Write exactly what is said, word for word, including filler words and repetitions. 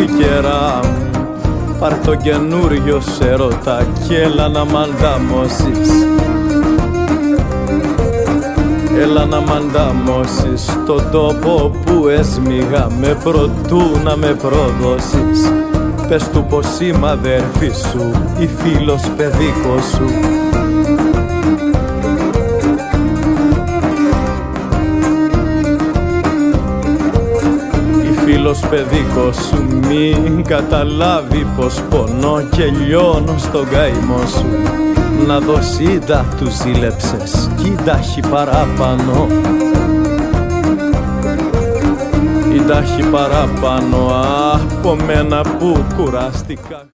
επίκαιρα. Πάρ' το καινούριο σέρωτα κι έλα να μ' ανταμώσεις. Έλα να μ' ανταμώσεις στον τόπο που έσμιγα με προτού να με προδώσεις. Πες του πως είμαι αδέρφη σου ή φίλος παιδίκος σου. Ή φίλος παιδίκος σου, μην καταλάβει πως πονώ και λιώνω στον καημό σου. Να δω σύντα του ζήλεψες κι τάχει παράπανω. Η τάχει παράπανω από μένα που κουράστηκα.